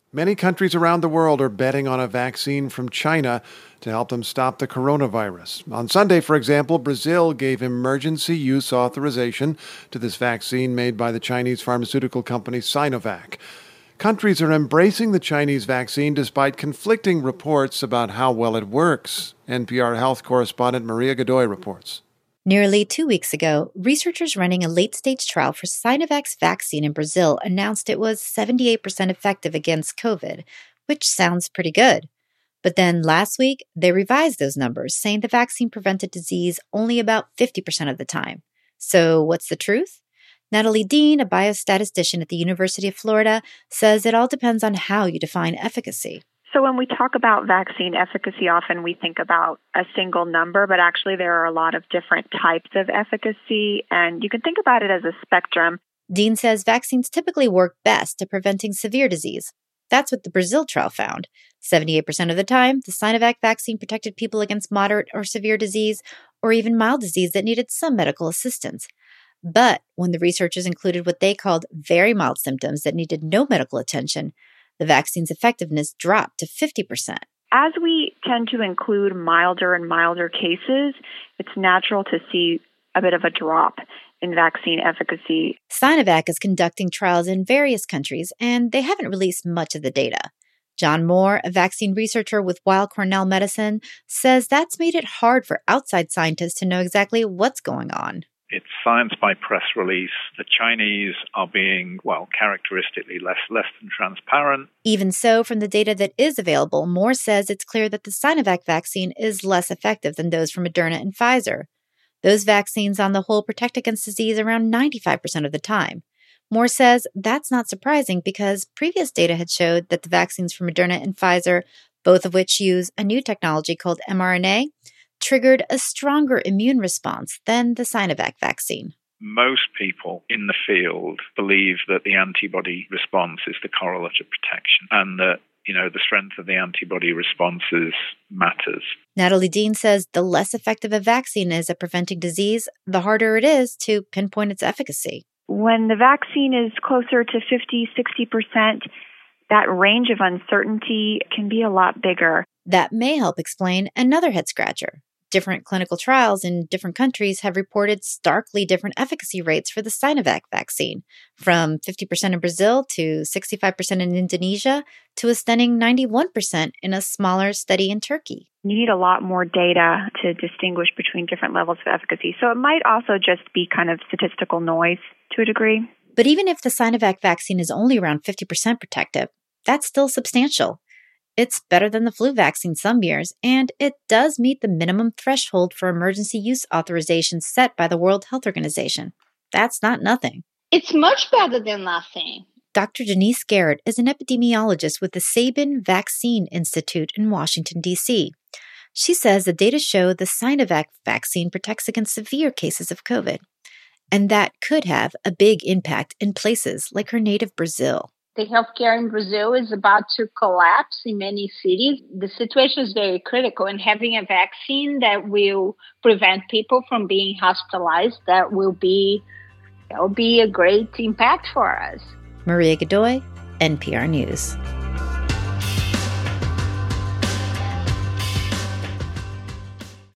Many countries around the world are betting on a vaccine from China to help them stop the coronavirus. On Sunday, for example, Brazil gave emergency use authorization to this vaccine made by the Chinese pharmaceutical company Sinovac. Countries are embracing the Chinese vaccine despite conflicting reports about how well it works. NPR health correspondent Maria Godoy reports. Nearly 2 weeks ago, researchers running a late-stage trial for Sinovac's vaccine in Brazil announced it was 78% effective against COVID, which sounds pretty good. But then last week, they revised those numbers, saying the vaccine prevented disease only about 50% of the time. So what's the truth? Natalie Dean, a biostatistician at the University of Florida, says it all depends on how you define efficacy. So when we talk about vaccine efficacy, often we think about a single number, but actually there are a lot of different types of efficacy, and you can think about it as a spectrum. Dean says vaccines typically work best at preventing severe disease. That's what the Brazil trial found. 78% of the time, the Sinovac vaccine protected people against moderate or severe disease, or even mild disease that needed some medical assistance. But when the researchers included what they called very mild symptoms that needed no medical attention, the vaccine's effectiveness dropped to 50%. As we tend to include milder and milder cases, it's natural to see a bit of a drop in vaccine efficacy. Sinovac is conducting trials in various countries, and they haven't released much of the data. John Moore, a vaccine researcher with Weill Cornell Medicine, says that's made it hard for outside scientists to know exactly what's going on. It's science by press release. The Chinese are being, characteristically less than transparent. Even so, from the data that is available, Moore says it's clear that the Sinovac vaccine is less effective than those from Moderna and Pfizer. Those vaccines on the whole protect against disease around 95% of the time. Moore says that's not surprising because previous data had showed that the vaccines from Moderna and Pfizer, both of which use a new technology called mRNA, triggered a stronger immune response than the Sinovac vaccine. Most people in the field believe that the antibody response is the correlate of protection and that, the strength of the antibody responses matters. Natalie Dean says the less effective a vaccine is at preventing disease, the harder it is to pinpoint its efficacy. When the vaccine is closer to 50-60%, that range of uncertainty can be a lot bigger. That may help explain another head-scratcher. Different clinical trials in different countries have reported starkly different efficacy rates for the Sinovac vaccine, from 50% in Brazil to 65% in Indonesia to a stunning 91% in a smaller study in Turkey. You need a lot more data to distinguish between different levels of efficacy, so it might also just be kind of statistical noise to a degree. But even if the Sinovac vaccine is only around 50% protective, that's still substantial. It's better than the flu vaccine some years, and it does meet the minimum threshold for emergency use authorization set by the World Health Organization. That's not nothing. It's much better than nothing. Dr. Denise Garrett is an epidemiologist with the Sabin Vaccine Institute in Washington, D.C. She says the data show the Sinovac vaccine protects against severe cases of COVID, and that could have a big impact in places like her native Brazil. The healthcare in Brazil is about to collapse in many cities. The situation is very critical, and having a vaccine that will prevent people from being hospitalized, that will be a great impact for us. Maria Godoy, NPR News.